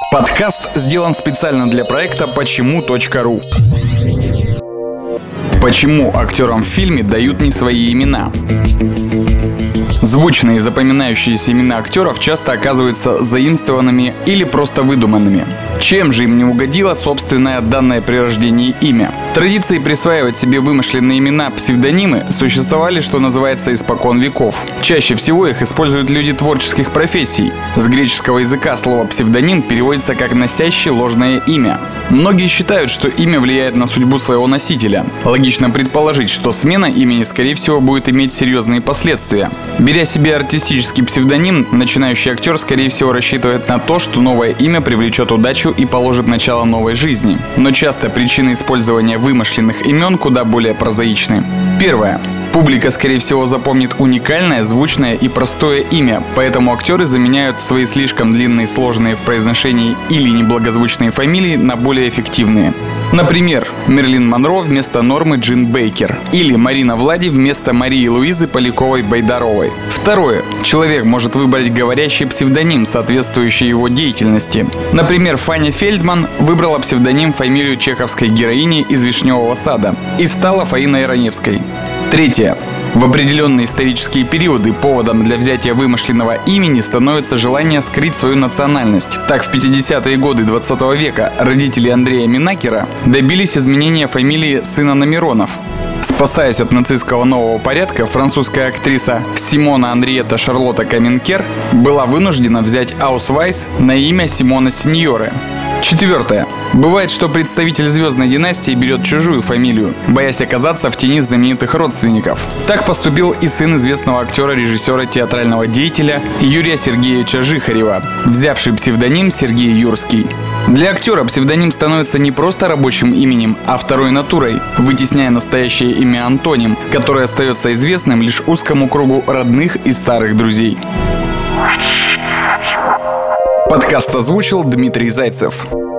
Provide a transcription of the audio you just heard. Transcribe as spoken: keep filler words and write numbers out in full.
Подкаст сделан специально для проекта почему точка ру. Почему актерам в фильме дают не свои имена? Звучные и запоминающиеся имена актеров часто оказываются заимствованными или просто выдуманными. Чем же им не угодило собственное данное при рождении имя? Традиции присваивать себе вымышленные имена, псевдонимы, существовали, что называется, испокон веков. Чаще всего их используют люди творческих профессий. С греческого языка слово «псевдоним» переводится как «носящий ложное имя». Многие считают, что имя влияет на судьбу своего носителя. Логично предположить, что смена имени, скорее всего, будет иметь серьезные последствия. Беря себе артистический псевдоним, начинающий актер, скорее всего, рассчитывает на то, что новое имя привлечет удачу и положит начало новой жизни. Но часто причины использования вымышленных имен куда более прозаичны. Первое. Публика, скорее всего, запомнит уникальное, звучное и простое имя, поэтому актеры заменяют свои слишком длинные, сложные в произношении или неблагозвучные фамилии на более эффективные. Например, Мерлин Монро вместо Нормы Джин Бейкер или Марина Влади вместо Марии Луизы Поляковой-Байдаровой. Второе. Человек может выбрать говорящий псевдоним, соответствующий его деятельности. Например, Фаня Фельдман выбрала псевдоним фамилию чеховской героини из «Вишневого сада» и стала Фаиной Раневской. Третье. В определенные исторические периоды поводом для взятия вымышленного имени становится желание скрыть свою национальность. Так, в пятидесятые годы двадцатого века родители Андрея Минакера добились изменения фамилии сына на Миронов. Спасаясь от нацистского нового порядка, французская актриса Симона Анриетта Шарлотта Каменкер была вынуждена взять Аусвайс на имя Симона Синьоре. Четвертое. Бывает, что представитель звездной династии берет чужую фамилию, боясь оказаться в тени знаменитых родственников. Так поступил и сын известного актера, режиссера, театрального деятеля Юрия Сергеевича Жихарева, взявший псевдоним Сергей Юрский. Для актера псевдоним становится не просто рабочим именем, а второй натурой, вытесняя настоящее имя Антоним, которое остается известным лишь узкому кругу родных и старых друзей. Подкаст озвучил Дмитрий Зайцев.